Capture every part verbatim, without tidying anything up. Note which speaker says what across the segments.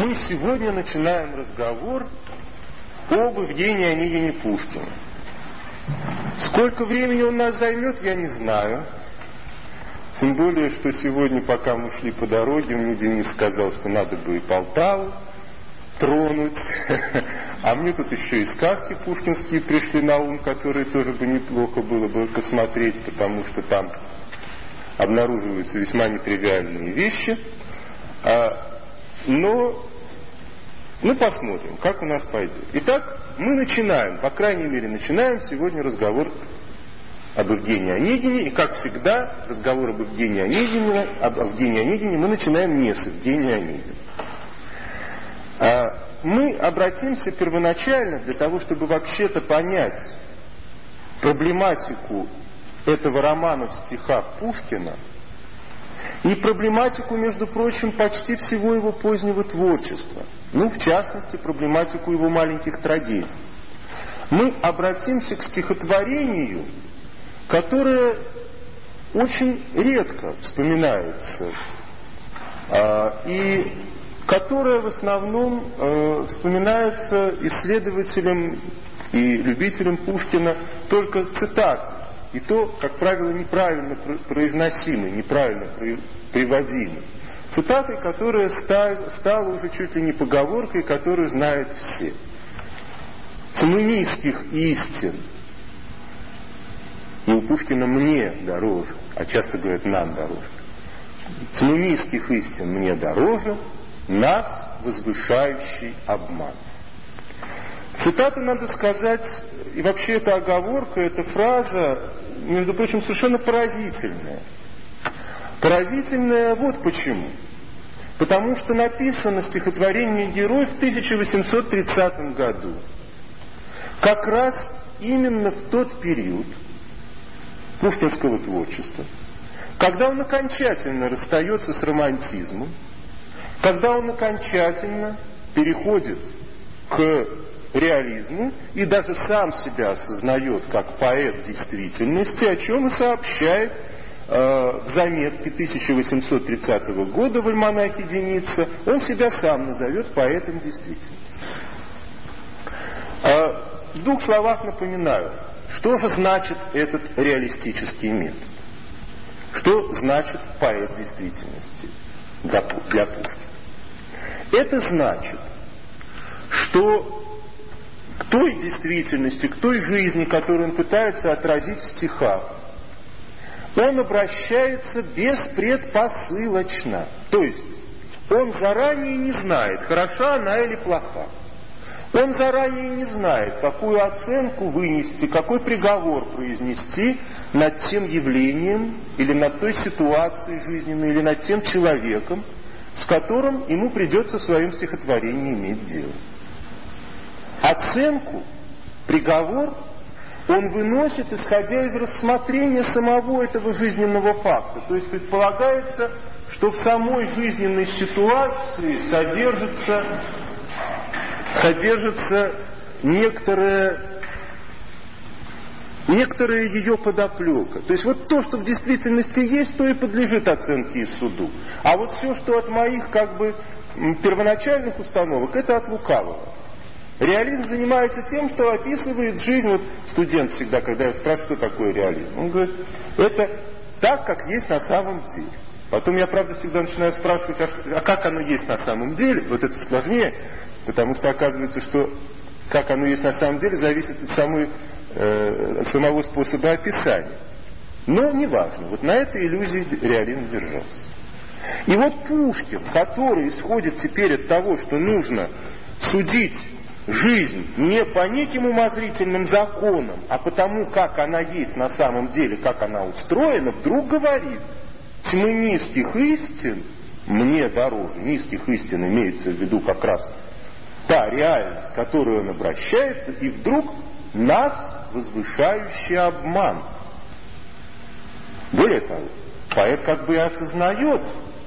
Speaker 1: Мы сегодня начинаем разговор об Евгении Онегине Пушкине. Сколько времени он нас займет, я не знаю. Тем более, что сегодня, пока мы шли по дороге, мне Денис сказал, что надо бы и Полтаву тронуть. А мне тут еще и сказки пушкинские пришли на ум, которые тоже бы неплохо было бы посмотреть, потому что там обнаруживаются весьма нетривиальные вещи. Но, ну, посмотрим, как у нас пойдет. Итак, мы начинаем, по крайней мере, начинаем сегодня разговор об Евгении Онегине. И, как всегда, разговор об Евгении Онегине, об Евгении Онегине мы начинаем не с Евгения Онегина. А мы обратимся первоначально для того, чтобы вообще-то понять проблематику этого романа в стихах Пушкина и проблематику, между прочим, почти всего его позднего творчества. Ну, в частности, проблематику его маленьких трагедий. Мы обратимся к стихотворению, которое очень редко вспоминается, и которое в основном вспоминается исследователям и любителям Пушкина только цитаты. И то, как правило, неправильно произносимый, неправильно приводимый. Цитатой, которая стала уже чуть ли не поговоркой, которую знают все. Тьмы низких истин. И у Пушкина мне дороже, а часто говорят нам дороже. Тьмы низких истин мне дороже, нас возвышающий обман. Цитата, надо сказать, и вообще эта оговорка, эта фраза, между прочим, совершенно поразительная. Поразительная вот почему. Потому что написано стихотворение «Герой» в тысяча восемьсот тридцатом году. Как раз именно в тот период пушкинского творчества, когда он окончательно расстается с романтизмом, когда он окончательно переходит к реализму и даже сам себя осознает как поэт действительности, о чем и сообщает э, в заметке тысяча восемьсот тридцатого года в альманахе Деница. Он себя сам назовет поэтом действительности. Э, в двух словах напоминаю, что же значит этот реалистический метод? Что значит поэт действительности для, для Пушкина? Это значит, что к той действительности, к той жизни, которую он пытается отразить в стихах, он обращается беспредпосылочно. То есть он заранее не знает, хороша она или плоха. Он заранее не знает, какую оценку вынести, какой приговор произнести над тем явлением, или над той ситуацией жизненной, или над тем человеком, с которым ему придется в своем стихотворении иметь дело. Оценку, приговор он выносит, исходя из рассмотрения самого этого жизненного факта. То есть предполагается, что в самой жизненной ситуации содержится, содержится некоторая, некоторая ее подоплека. То есть вот то, что в действительности есть, то и подлежит оценке и суду. А вот все, что от моих как бы первоначальных установок, это от лукавого. Реализм занимается тем, что описывает жизнь. Вот студент всегда, когда я спрашиваю, что такое реализм, он говорит, это так, как есть на самом деле. Потом я, правда, всегда начинаю спрашивать, а, а как оно есть на самом деле? Вот это сложнее, потому что оказывается, что как оно есть на самом деле, зависит от, самой, э, от самого способа описания. Но неважно, вот на этой иллюзии реализм держался. И вот Пушкин, который исходит теперь от того, что нужно судить жизнь не по неким умозрительным законам, а потому, как она есть на самом деле, как она устроена, вдруг говорит, тьмы низких истин мне дороже. Низких истин имеется в виду как раз та реальность, к которой он обращается, и вдруг нас возвышающий обман. Более того, поэт как бы и осознает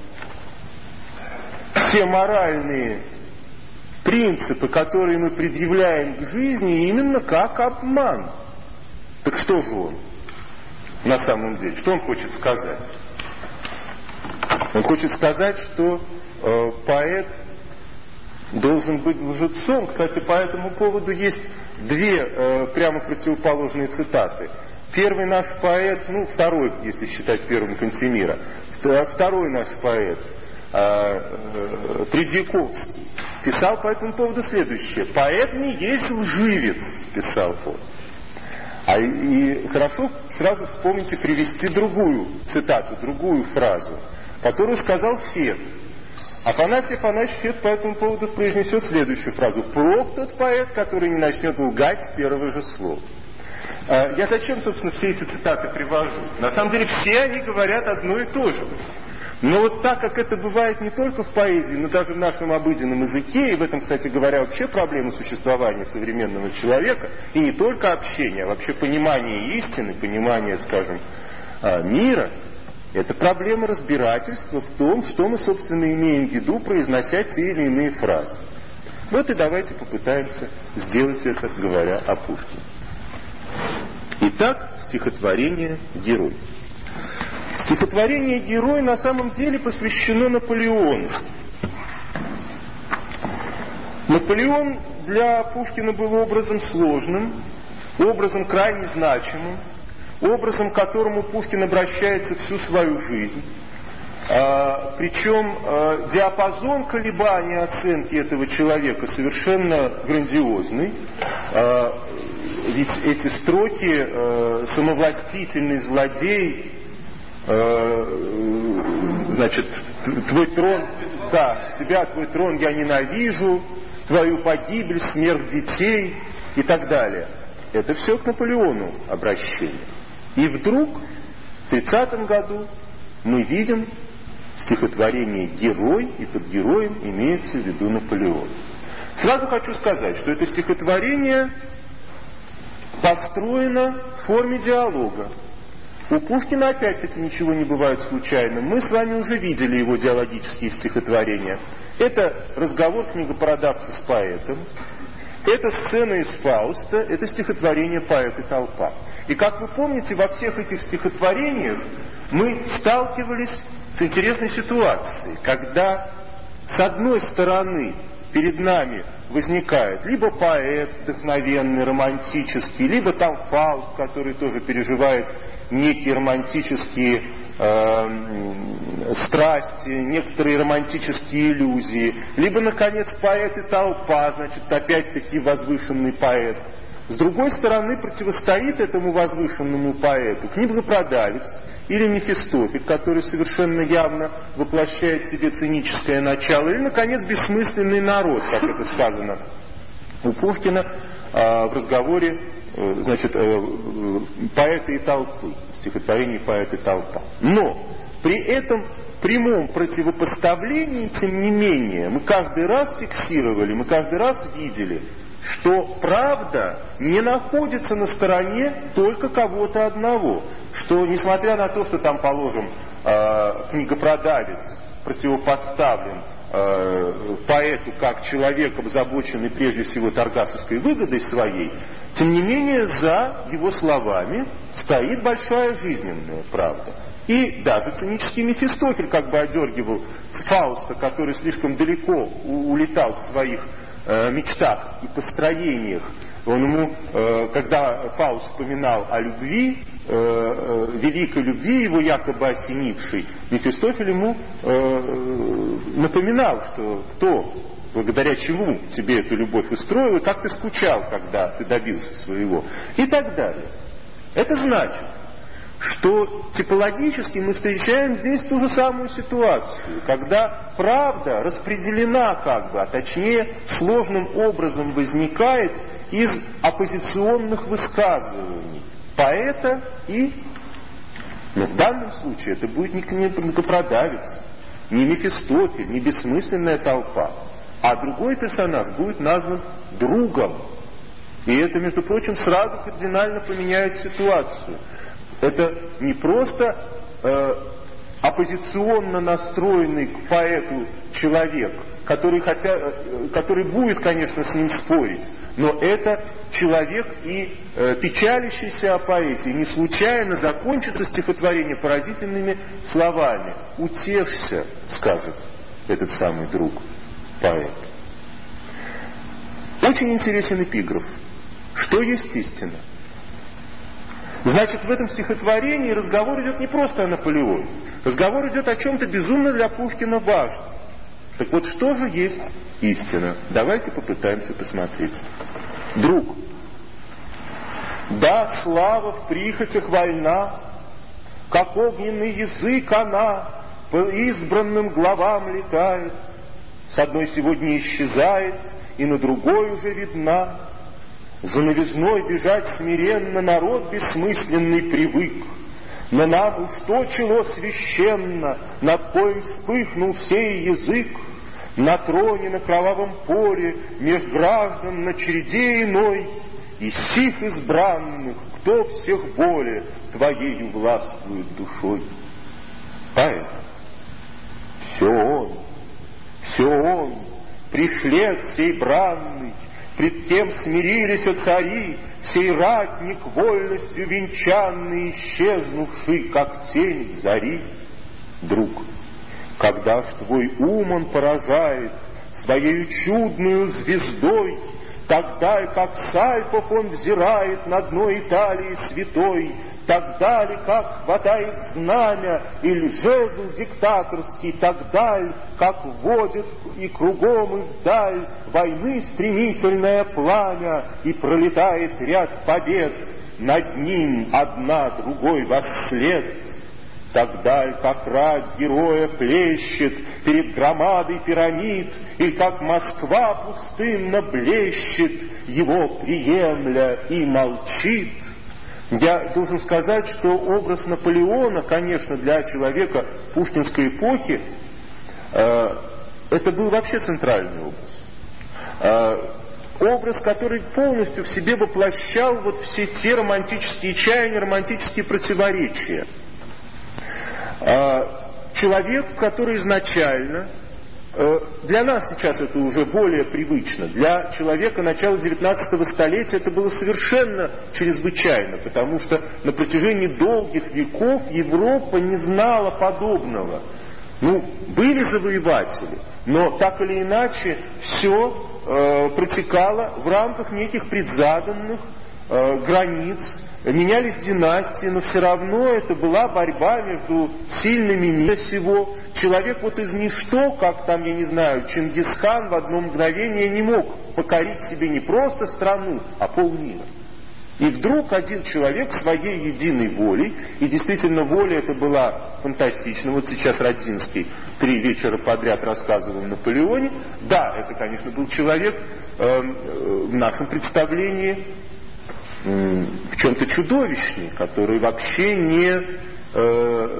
Speaker 1: все моральные принципы, которые мы предъявляем к жизни, именно как обман. Так что же он на самом деле? Что он хочет сказать? Он хочет сказать, что э, поэт должен быть лжецом. Кстати, по этому поводу есть две э, прямо противоположные цитаты. Первый наш поэт, ну, второй, если считать первым Кантемира, второй наш поэт, э, э, Тредьяковский, писал по этому поводу следующее. «Поэт не есть лживец», писал он. А и хорошо сразу вспомните привести другую цитату, другую фразу, которую сказал Фет. Афанасий Афанасьевич Фет по этому поводу произнесет следующую фразу. «Плох тот поэт, который не начнет лгать с первого же слова». Я зачем, собственно, все эти цитаты привожу? На самом деле все они говорят одно и то же. Но вот так как это бывает не только в поэзии, но даже в нашем обыденном языке, и в этом, кстати говоря, вообще проблема существования современного человека, и не только общения, а вообще понимание истины, понимание, скажем, мира, это проблема разбирательства в том, что мы, собственно, имеем в виду, произнося те или иные фразы. Вот и давайте попытаемся сделать это, говоря о Пушкине. Итак, стихотворение «Герой». Стихотворение «Герой» на самом деле посвящено Наполеону. Наполеон для Пушкина был образом сложным, образом крайне значимым, образом, к которому Пушкин обращается всю свою жизнь. А, причем а, диапазон колебаний оценки этого человека совершенно грандиозный. А, ведь эти строки а, «самовластительный злодей», а, значит, «твой трон, да, тебя, твой трон я ненавижу», «твою погибель, смерть детей» и так далее. Это все к Наполеону обращение. И вдруг в тридцатом году мы видим стихотворение «Герой», и под героем имеется в виду Наполеон. Сразу хочу сказать, что это стихотворение построено в форме диалога. У Пушкина опять-таки ничего не бывает случайным. Мы с вами уже видели его диалогические стихотворения. Это разговор книгопродавца с поэтом. Это сцена из Фауста, это стихотворение «Поэт и толпа». И как вы помните, во всех этих стихотворениях мы сталкивались с интересной ситуацией, когда с одной стороны перед нами возникает либо поэт вдохновенный, романтический, либо там Фауст, который тоже переживает некие романтические э, страсти, некоторые романтические иллюзии, либо, наконец, поэт и толпа, значит, опять-таки возвышенный поэт. С другой стороны, противостоит этому возвышенному поэту книгопродавец или Мефистофель, который совершенно явно воплощает в себе циническое начало, или, наконец, бессмысленный народ, как это сказано у Пушкина э, в разговоре, э, значит, э, поэта и толпы, в стихотворении «Поэт и толпа». Но при этом прямом противопоставлении, тем не менее, мы каждый раз фиксировали, мы каждый раз видели, что правда не находится на стороне только кого-то одного. Что, несмотря на то, что там, положим, э, книгопродавец противопоставлен э, поэту как человек, озабоченный прежде всего торгашеской выгодой своей, тем не менее за его словами стоит большая жизненная правда. И даже цинический Мефистофель как бы одергивал Фауста, который слишком далеко улетал в своих э, мечтах и построениях. Он ему, э, когда Фауст вспоминал о любви, э, э, великой любви его якобы осенившей, Мефистофель ему э, напоминал, что кто, благодаря чему тебе эту любовь устроил, и как ты скучал, когда ты добился своего, и так далее. Это значит, что типологически мы встречаем здесь ту же самую ситуацию, когда правда распределена как бы, а точнее сложным образом возникает из оппозиционных высказываний поэта и, но в данном случае это будет не книгопродавец, не Мефистофель, не бессмысленная толпа, а другой персонаж будет назван другом. И это, между прочим, сразу кардинально поменяет ситуацию. Это не просто э, оппозиционно настроенный к поэту человек, который, хотя, э, который будет, конечно, с ним спорить, но это человек и э, печалящийся о поэте. Не случайно закончится стихотворение поразительными словами. «Утешься», скажет этот самый друг поэт. Очень интересен эпиграф. Что есть истина? Значит, в этом стихотворении разговор идет не просто о Наполеоне. Разговор идет о чем-то безумно для Пушкина важном. Так вот, что же есть истина? Давайте попытаемся посмотреть. Друг, да, слава в прихотях вольна, как огненный язык она по избранным главам летает, с одной сегодня исчезает, и на другой уже видна. За новизной бежать смиренно народ бессмысленный привык, но нам уж то чело священно, над коим вспыхнул сей язык, на троне, на кровавом поле, меж граждан на череде иной, и сих избранных, кто всех более твоею властвует душой. Поэт, все он, все он, пришлец сей бранный, пред кем смирились о цари, сей ратник вольностью венчанный, исчезнувший, как тень зари. Друг, когда ж твой ум он поражает своею чудную звездой, тогда, как с Альпов он взирает на дно Италии святой, тогда ли, как хватает знамя или жезл диктаторский, тогда ли, как вводит и кругом и вдаль войны стремительное пламя, и пролетает ряд побед, над ним одна другой восслед. Тогда ли, как рать героя плещет перед громадой пирамид, или как Москва пустынно блещет, его приемля и молчит. Я должен сказать, что образ Наполеона, конечно, для человека пушкинской эпохи, э, это был вообще центральный образ. Э, образ, который полностью в себе воплощал вот все те романтические чаяния, романтические противоречия. Э, человек, который изначально, э, для нас сейчас это уже более привычно, для человека начала девятнадцатого столетия это было совершенно чрезвычайно, потому что на протяжении долгих веков Европа не знала подобного. Ну, были завоеватели, но так или иначе все э, протекало в рамках неких предзаданных э, границ, менялись династии, но все равно это была борьба между сильными мира сего. Человек вот из ничто, как там, я не знаю, Чингисхан в одно мгновение не мог покорить себе не просто страну, а полмира. И вдруг один человек своей единой волей, и действительно воля эта была фантастична. Вот сейчас Родзинский три вечера подряд рассказывал о Наполеоне. Да, это, конечно, был человек э, в нашем представлении в чем-то чудовищный, который вообще не, э,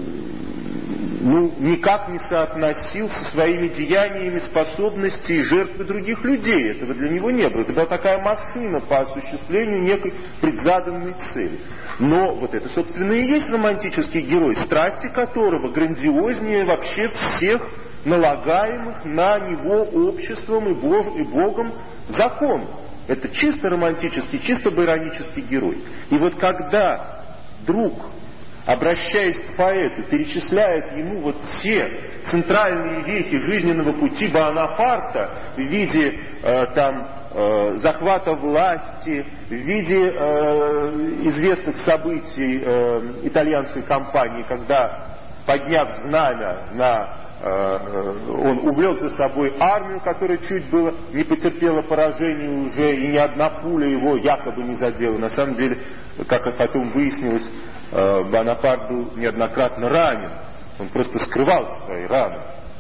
Speaker 1: ну, никак не соотносил со своими деяниями способности и жертвы других людей. Этого для него не было. Это была такая машина по осуществлению некой предзаданной цели. Но вот это, собственно, и есть романтический герой, страсти которого грандиознее вообще всех налагаемых на него обществом и, Бож, и Богом законов. Это чисто романтический, чисто байронический герой. И вот когда друг, обращаясь к поэту, перечисляет ему вот те центральные вехи жизненного пути Бонапарта в виде э, там, э, захвата власти, в виде э, известных событий э, итальянской кампании, когда, подняв знамя на он увлек за собой армию, которая чуть было не потерпела поражение уже, и ни одна пуля его якобы не задела. На самом деле, как потом выяснилось, Бонапарт был неоднократно ранен. Он просто скрывал свои раны.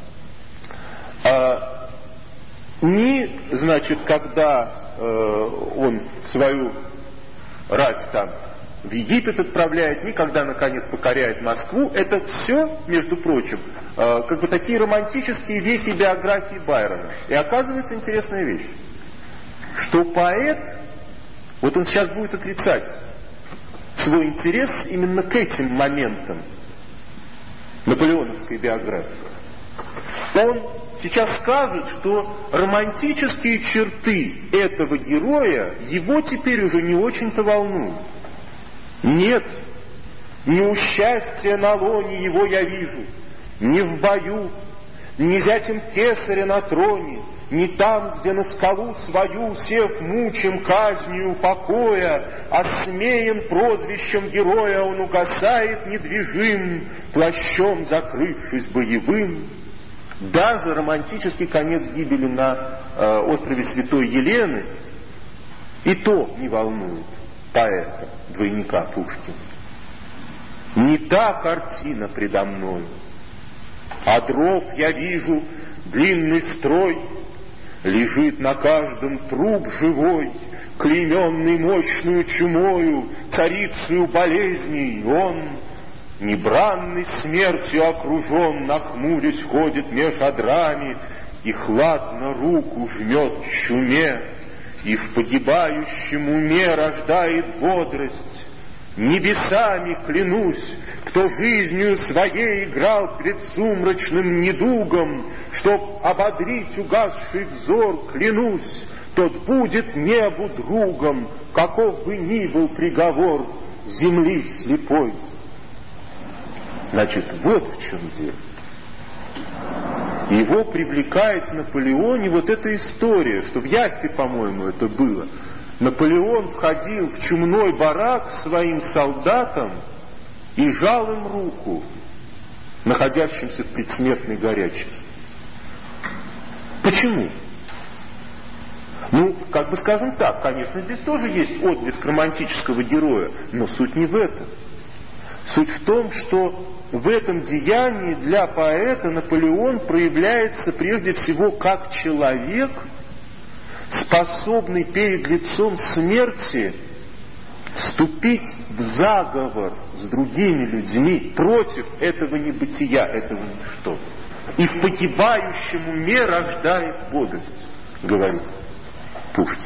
Speaker 1: Ни, значит, когда он свою рать там в Египет отправляет, никогда, наконец, покоряет Москву. Это все, между прочим, э, как бы такие романтические вехи биографии Байрона. И оказывается интересная вещь, что поэт, вот он сейчас будет отрицать свой интерес именно к этим моментам наполеоновской биографии. Он сейчас скажет, что романтические черты этого героя его теперь уже не очень-то волнуют. Нет, не у счастья на лоне его я вижу, ни в бою, ни зятем кесаря на троне, ни там, где на скалу свою, сев мучим казнью покоя, осмеян прозвищем героя, он угасает недвижим, плащом закрывшись боевым. Даже романтический конец гибели на э, острове Святой Елены и то не волнует поэта, двойника Пушкина. Не та картина предо мною, а дров я вижу длинный строй, лежит на каждом труп живой, клейменный мощную чумою, царицею болезней. Он, небранный смертью окружен, нахмурясь ходит меж одрами и хладно руку жмет чуме, и в погибающем уме рождает бодрость. Небесами клянусь, кто жизнью своей играл пред сумрачным недугом, чтоб ободрить угасший взор, клянусь, тот будет небу другом, каков бы ни был приговор земли слепой. Значит, вот в чем дело. Его привлекает в Наполеоне вот эта история, что в Яссе, по-моему, это было. Наполеон входил в чумной барак к своим солдатам и жал им руку, находящимся в предсмертной горячке. Почему? Ну, как бы скажем так, конечно, здесь тоже есть отблеск романтического героя, но суть не в этом. Суть в том, что в этом деянии для поэта Наполеон проявляется прежде всего как человек, способный перед лицом смерти вступить в заговор с другими людьми против этого небытия, этого ничто. И в погибающем уме рождает бодрость, говорит Пушкин.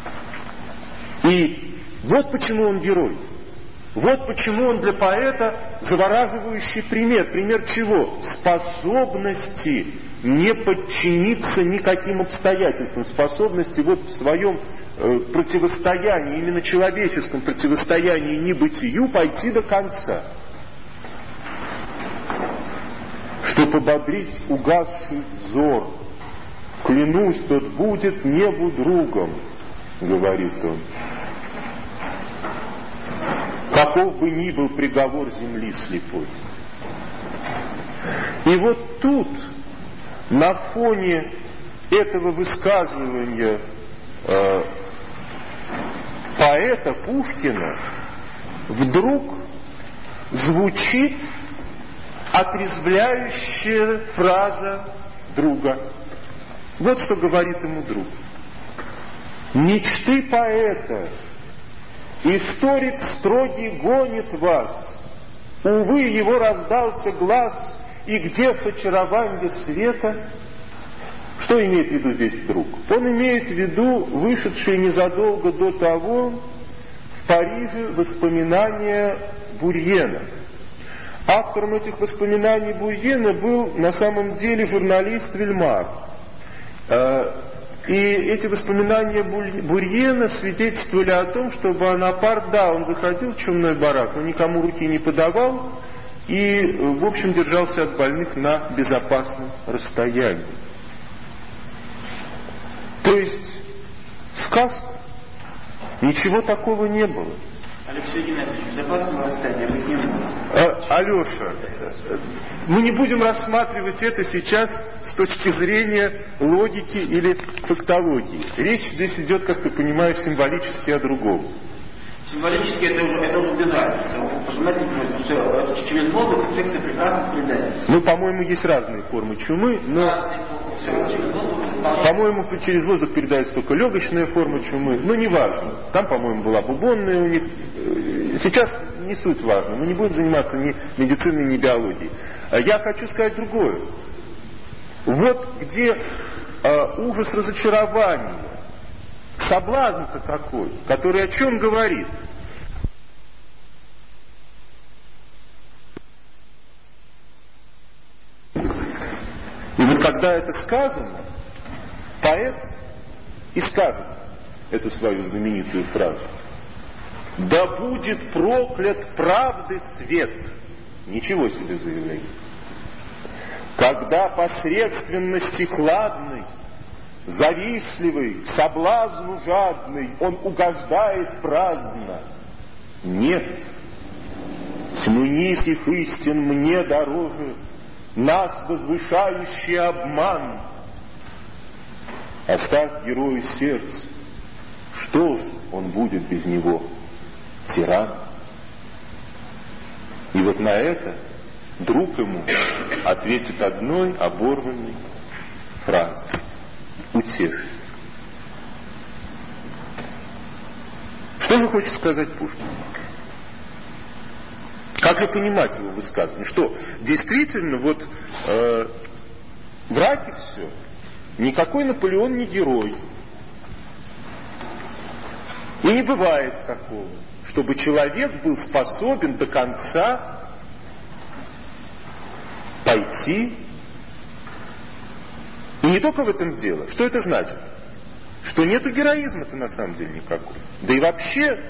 Speaker 1: И вот почему он герой. Вот почему он для поэта завораживающий пример. Пример чего? Способности не подчиниться никаким обстоятельствам, способности вот в своем э, противостоянии, именно человеческом противостоянии небытию пойти до конца. Чтобы ободрить угасший взор, клянусь, тот будет небу другом, говорит он. Каков бы ни был приговор земли слепой. И вот тут, на фоне этого высказывания э, поэта Пушкина, вдруг звучит отрезвляющая фраза друга. Вот что говорит ему друг. Мечты поэта, историк строгий гонит вас. Увы, его раздался глаз, и где в очаровании света? Что имеет в виду здесь друг? Он имеет в виду вышедшие незадолго до того в Париже воспоминания Бурьена. Автором этих воспоминаний Бурьена был на самом деле журналист Вильмар. И эти воспоминания Бурьена свидетельствовали о том, что Бонапарт, да, он заходил в чумной барак, но никому руки не подавал и, в общем, держался от больных на безопасном расстоянии. То есть сказка. Ничего такого не было.
Speaker 2: Алексей Геннадьевич, в безопасном расстоянии мы не было.
Speaker 1: А, Алеша, мы не будем рассматривать это сейчас с точки зрения логики или фактологии. Речь здесь идет, как ты понимаешь, символически о другом.
Speaker 2: Символически это уже, это уже без разницы. Понимаете, все, через воздух инфекция прекрасно передается.
Speaker 1: Ну, по-моему, есть разные формы чумы, но...
Speaker 2: Разные формы. Все, через воздух.
Speaker 1: По-моему, через воздух передается только легочная форма чумы, но не важно. Там, по-моему, была бубонная у них. Сейчас не суть важно. Мы не будем заниматься ни медициной, ни биологией. Я хочу сказать другое. Вот где э, ужас разочарования, соблазн-то такой, который о чем говорит? И вот когда это сказано, поэт и скажет эту свою знаменитую фразу. Да будет проклят правды свет. Ничего себе заявление. когда посредственности хладной, завистливый, к соблазну жадный, он угождает праздно. Нет, тьмы низких истин мне дороже, нас возвышающий обман. Оставь герою сердце, что же он будет без него? Тиран. И вот на это друг ему ответит одной оборванной фразой: утешься. Что же хочет сказать Пушкин? Как же понимать его высказывание? Что действительно вот э, врать и все. Никакой Наполеон не герой. И не бывает такого, чтобы человек был способен до конца пойти. И не только в этом дело. Что это значит? Что нету героизма-то на самом деле никакого. Да и вообще,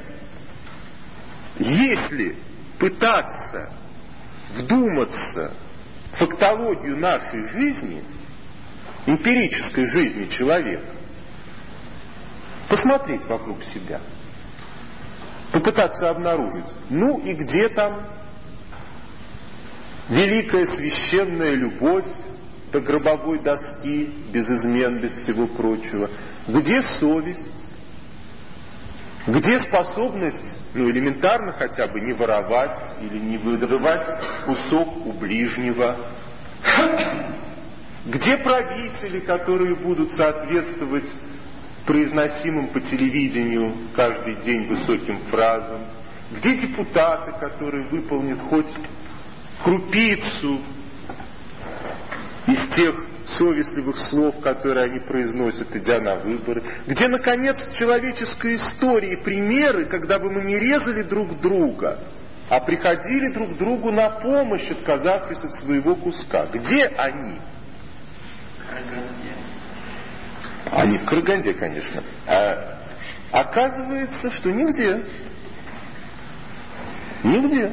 Speaker 1: если пытаться вдуматься в фактологию нашей жизни, эмпирической жизни человека, посмотреть вокруг себя, попытаться обнаружить, ну и где там великая священная любовь до гробовой доски, без измен, без всего прочего, где совесть, где способность, ну, элементарно хотя бы не воровать или не вырывать кусок у ближнего, где правители, которые будут соответствовать произносимым по телевидению каждый день высоким фразам, где депутаты, которые выполнят хоть крупицу из тех совестливых слов, которые они произносят, идя на выборы, где, наконец, в человеческой истории примеры, когда бы мы не резали друг друга, а приходили друг другу на помощь, отказавшись от своего куска. Где они? Они в Караганде, конечно. А оказывается, что нигде. Нигде.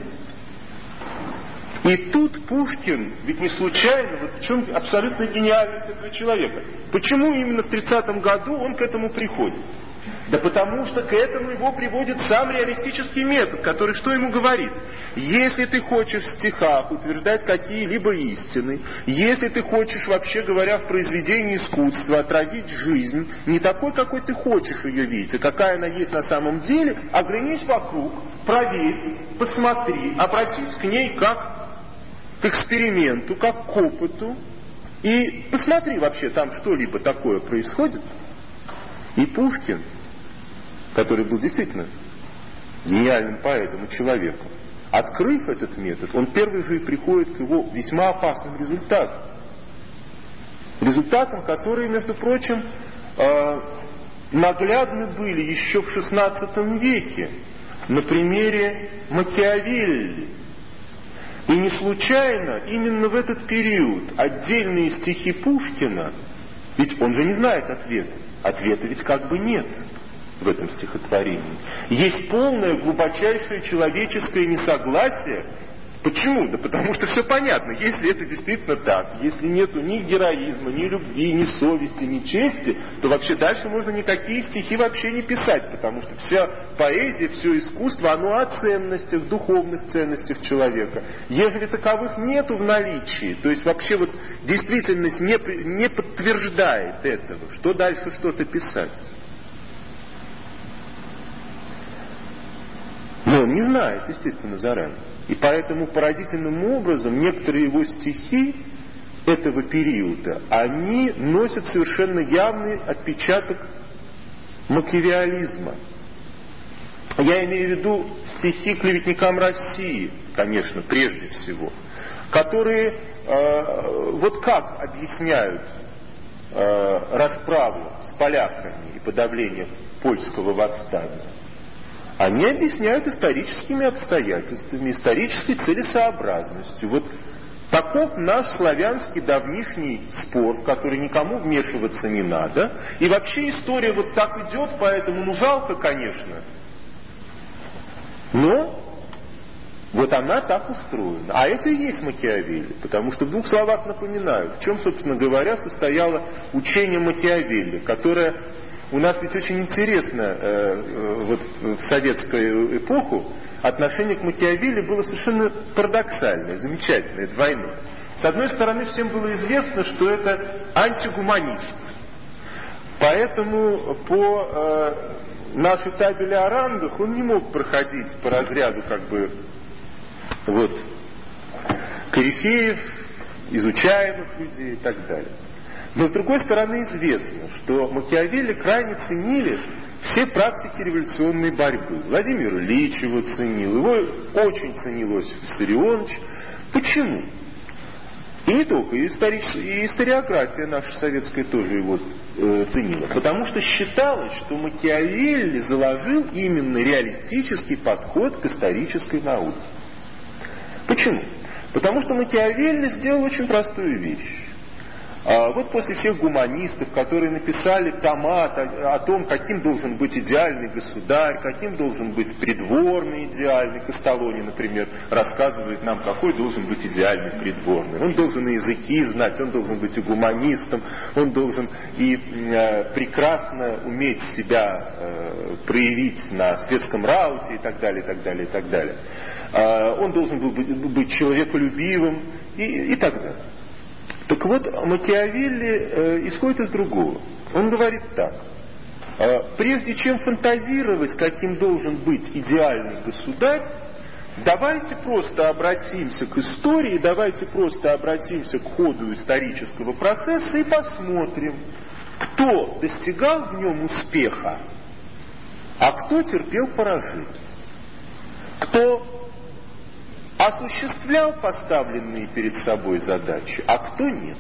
Speaker 1: И тут Пушкин, ведь не случайно, вот в чем абсолютно гениальность этого человека. Почему именно в тридцатом году он к этому приходит? Да потому что к этому его приводит сам реалистический метод, который что ему говорит? Если ты хочешь в стихах утверждать какие-либо истины, если ты хочешь, вообще говоря, в произведении искусства отразить жизнь, не такой, какой ты хочешь ее видеть, а какая она есть на самом деле, оглянись вокруг, проверь, посмотри, обратись к ней как к эксперименту, как к опыту, и посмотри вообще, там что-либо такое происходит. И Пушкин, который был действительно гениальным поэтом и человеком, открыв этот метод, он первый же и приходит к его весьма опасным результатам. Результатам, которые, между прочим, наглядны были еще в шестнадцатом веке на примере Макиавелли. И не случайно именно в этот период отдельные стихи Пушкина, ведь он же не знает ответа, ответа ведь как бы нет в этом стихотворении. Есть полное глубочайшее человеческое несогласие. Почему? Да потому что все понятно. Если это действительно так, если нету ни героизма, ни любви, ни совести, ни чести, то вообще дальше можно никакие стихи вообще не писать, потому что вся поэзия, все искусство, оно о ценностях, духовных ценностях человека. Ежели таковых нету в наличии, то есть вообще вот действительность не, не подтверждает этого, что дальше что-то писать? Но он не знает, естественно, заранее. И поэтому поразительным образом некоторые его стихи этого периода, они носят совершенно явный отпечаток макиавеллизма. Я имею в виду стихи клеветникам России, конечно, прежде всего, которые э, вот как объясняют э, расправу с поляками и подавление польского восстания. Они объясняют историческими обстоятельствами, исторической целесообразностью. Вот таков наш славянский давнишний спор, в который никому вмешиваться не надо. И вообще история вот так идет, поэтому, ну, жалко, конечно. Но Вот она так устроена. А это и есть Макиавелли. Потому что в двух словах напоминаю, в чем, собственно говоря, состояло учение Макиавелли, которое у нас ведь очень интересно э, вот в советскую эпоху отношение к Макиавелли было совершенно парадоксальное, замечательное, двойное. С одной стороны, всем было известно, что это антигуманист. Поэтому по э, нашей табели о рангах он не мог проходить по разряду как бы вот корифеев, изучаемых людей и так далее. Но с другой стороны известно, что Макиавелли крайне ценили все практики революционной борьбы. Владимир Ильич его ценил, его очень ценил Иосиф Виссарионович. Почему? И не только, и, историч... и историография наша советская тоже его э, ценила. Потому что считалось, что Макиавелли заложил именно реалистический подход к исторической науке. Почему? Потому что Макиавелли сделал очень простую вещь. А вот после всех гуманистов, которые написали тома о, о том, каким должен быть идеальный государь, каким должен быть придворный идеальный, Костолони, например, рассказывает нам, какой должен быть идеальный придворный. Он должен и языки знать, он должен быть и гуманистом, он должен и э, прекрасно уметь себя э, проявить на светском рауте и так далее, и так далее, и так далее. Э, он должен был быть, быть человеколюбивым и, и так далее. Так вот, Макиавелли э, исходит из другого. Он говорит так. Э, прежде чем фантазировать, каким должен быть идеальный государь, давайте просто обратимся к истории, давайте просто обратимся к ходу исторического процесса и посмотрим, кто достигал в нем успеха, а кто терпел поражение. Кто осуществлял поставленные перед собой задачи, а кто нет.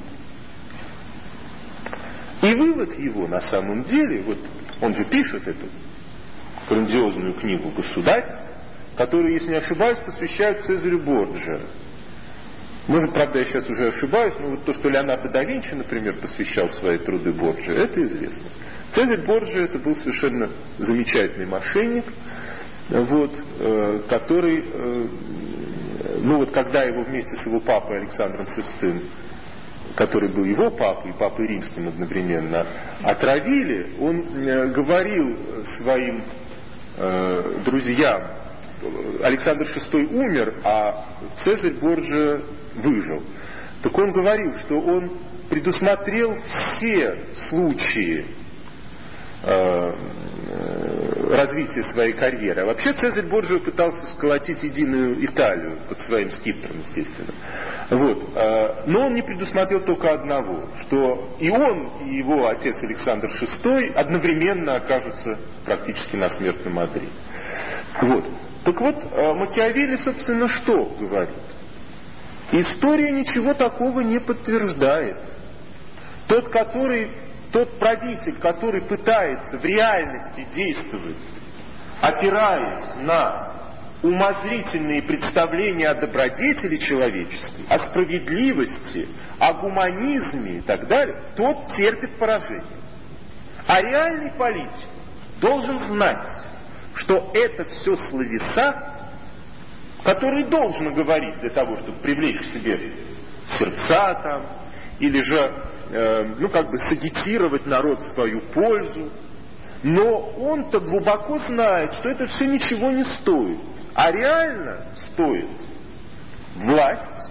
Speaker 1: И вывод его на самом деле, вот он же пишет эту грандиозную книгу «Государь», которую, если не ошибаюсь, посвящают Цезарю Борджиа. Может, правда, я сейчас уже ошибаюсь, но вот то, что Леонардо да Винчи, например, посвящал свои труды Борджиа, это известно. Цезарь Борджиа это был совершенно замечательный мошенник, вот, э, который, э, ну вот когда его вместе с его папой Александром шестым, который был его папой и папой римским одновременно, отравили, он э, говорил своим э, друзьям, Александр шестой умер, а Цезарь Борджиа выжил. Так он говорил, что он предусмотрел все случаи э, развития своей карьеры. А вообще Цезарь Борджиа пытался сколотить единую Италию под своим скипетром, естественно. Вот. Э, но он не предусмотрел только одного, что и он, и его отец Александр шестой одновременно окажутся практически на смертном одре. Вот. Так вот, Макиавелли, собственно, что говорит? История ничего такого не подтверждает. Тот, который, тот правитель, который пытается в реальности действовать, опираясь на умозрительные представления о добродетели человеческой, о справедливости, о гуманизме и так далее, тот терпит поражение. А реальный политик должен знать, что это все словеса, которые должно говорить для того, чтобы привлечь к себе сердца там, или же, э, ну, как бы сагитировать народ в свою пользу. Но он-то глубоко знает, что это все ничего не стоит. А реально стоит власть,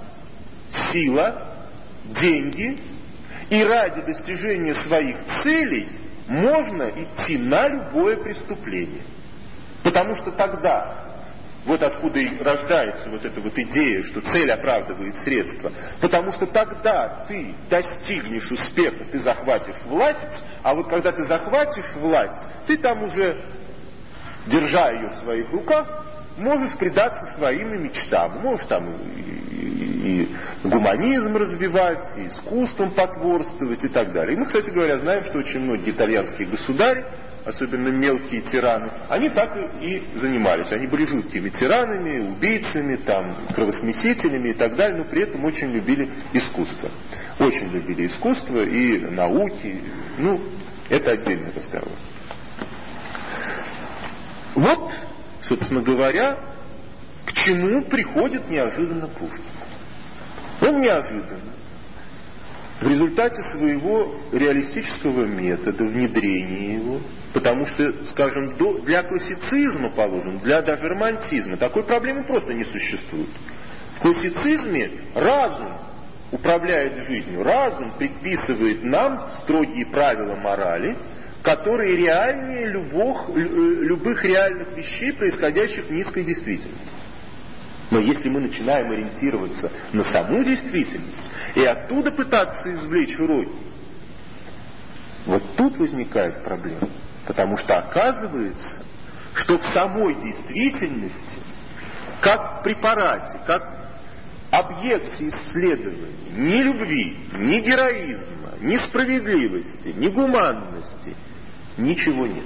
Speaker 1: сила, деньги, и ради достижения своих целей можно идти на любое преступление. Потому что тогда, вот откуда и рождается вот эта вот идея, что цель оправдывает средства, потому что тогда ты достигнешь успеха, ты захватишь власть, а вот когда ты захватишь власть, ты там уже, держа ее в своих руках, можешь предаться своим мечтам. Можешь там и, и, и гуманизм развивать, и искусством потворствовать и так далее. И мы, кстати говоря, знаем, что очень многие итальянские государи, особенно мелкие тираны, они так и занимались. Они были жуткими тиранами, убийцами, там, кровосмесителями и так далее, но при этом очень любили искусство. Очень любили искусство и науки. Ну, это отдельный разговор. Вот, собственно говоря, к к чему приходит неожиданно Пушкин. Он неожиданно, в результате своего реалистического метода, внедрения его, потому что, скажем, до, для классицизма, положим, для даже романтизма, такой проблемы просто не существует. В классицизме разум управляет жизнью, разум предписывает нам строгие правила морали, которые реальнее любых, любых реальных вещей, происходящих в низкой действительности. Но если мы начинаем ориентироваться на саму действительность и оттуда пытаться извлечь уроки, вот тут возникает проблема. Потому что оказывается, что в самой действительности, как в препарате, как в объекте исследования, ни любви, ни героизма, ни справедливости, ни гуманности, ничего нет.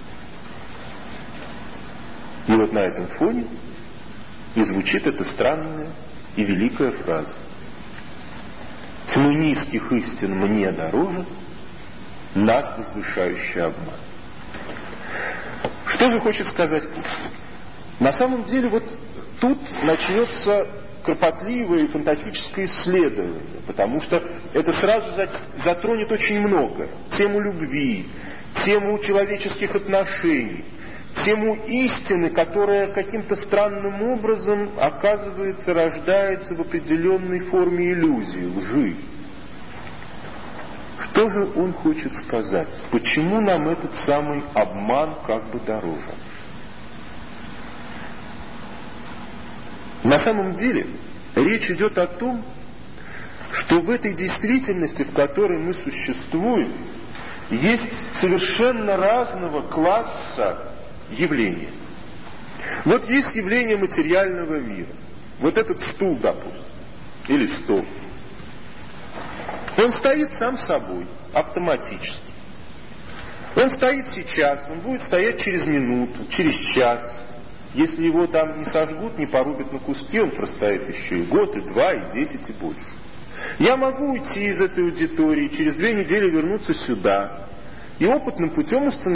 Speaker 1: И вот на этом фоне и звучит эта странная и великая фраза: «Тьмы низких истин мне дороже, нас возвышающий обман». Что же хочет сказать Пушкин? На самом деле вот тут начнется кропотливое и фантастическое исследование, потому что это сразу затронет очень много. Тему любви, тему человеческих отношений, тему истины, которая каким-то странным образом, оказывается, рождается в определенной форме иллюзии, лжи. Что же он хочет сказать? Почему нам этот самый обман как бы дороже? На самом деле речь идет о том, что в этой действительности, в которой мы существуем, есть совершенно разного класса явления. Вот есть явление материального мира. Вот этот стул, допустим, или стол. Он стоит сам собой, автоматически. Он стоит сейчас, он будет стоять через минуту, через час. Если его там не сожгут, не порубят на куски, он простоит еще и год, и два, и десять, и больше. Я могу уйти из этой аудитории, через две недели вернуться сюда и опытным путем установить,